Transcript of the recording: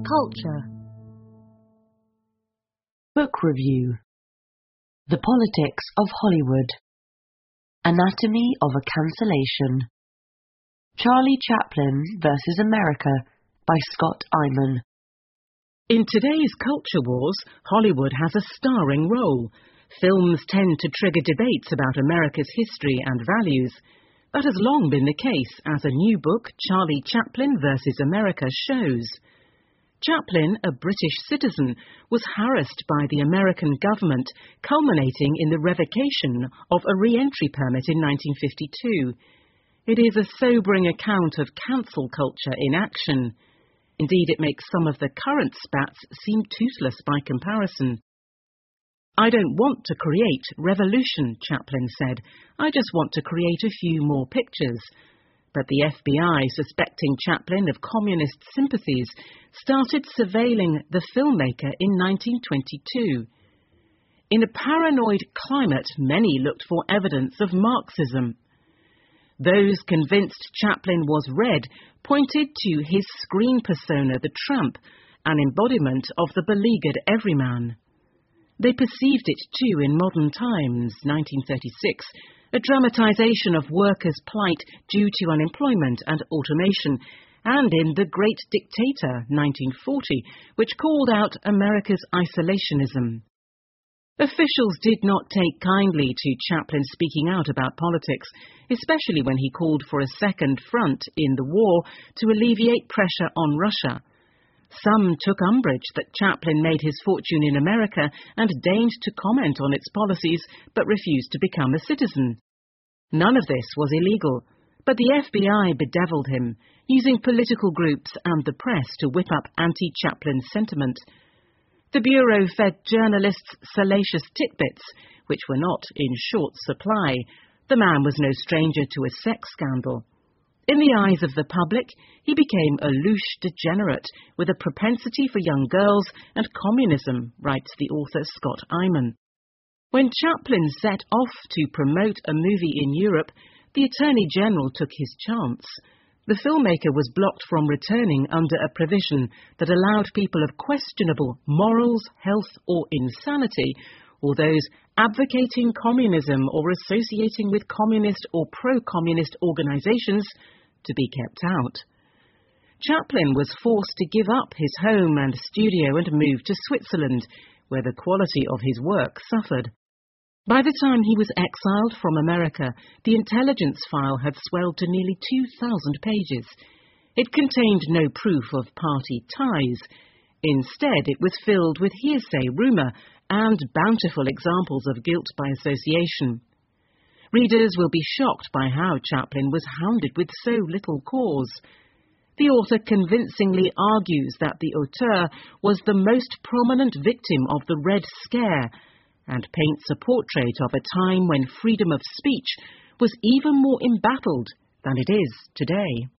Culture. Book review. The Politics of Hollywood. Anatomy of a Cancellation. Charlie Chaplin vs. America by Scott Eyman. In today's culture wars, Hollywood has a starring role. Films tend to trigger debates about America's history and values. That has long been the case, as a new book, Charlie Chaplin vs. America, shows. Chaplin, a British citizen, was harassed by the American government, culminating in the revocation of a re-entry permit in 1952. It is a sobering account of cancel culture in action. Indeed, it makes some of the current spats seem toothless by comparison. "I don't want to create revolution," Chaplin said. "I just want to create a few more pictures." But the FBI, suspecting Chaplin of communist sympathies, started surveilling the filmmaker in 1922. In a paranoid climate, many looked for evidence of Marxism. Those convinced Chaplin was red pointed to his screen persona, the tramp, an embodiment of the beleaguered everyman. They perceived it too in Modern Times, 1936, a dramatization of workers' plight due to unemployment and automation, and in The Great Dictator, 1940, which called out America's isolationism. Officials did not take kindly to Chaplin speaking out about politics, especially when he called for a second front in the war to alleviate pressure on Russia. Some took umbrage that Chaplin made his fortune in America and deigned to comment on its policies, but refused to become a citizen. None of this was illegal, but the FBI bedeviled him, using political groups and the press to whip up anti-Chaplin sentiment. The Bureau fed journalists salacious tidbits, which were not in short supply. The man was no stranger to a sex scandal. In the eyes of the public, he became a louche degenerate with a propensity for young girls and communism, writes the author Scott Eyman. When Chaplin set off to promote a movie in Europe, the Attorney General took his chance. The filmmaker was blocked from returning under a provision that allowed people of questionable morals, health, or insanity, or those advocating communism or associating with communist or pro-communist organizations, to be kept out. Chaplin was forced to give up his home and studio and move to Switzerland, where the quality of his work suffered. By the time he was exiled from America, the intelligence file had swelled to nearly 2,000 pages. It contained no proof of party ties. Instead, it was filled with hearsay, rumor, and bountiful examples of guilt by association. Readers will be shocked by how Chaplin was hounded with so little cause. The author convincingly argues that the auteur was the most prominent victim of the Red Scare, and paints a portrait of a time when freedom of speech was even more embattled than it is today.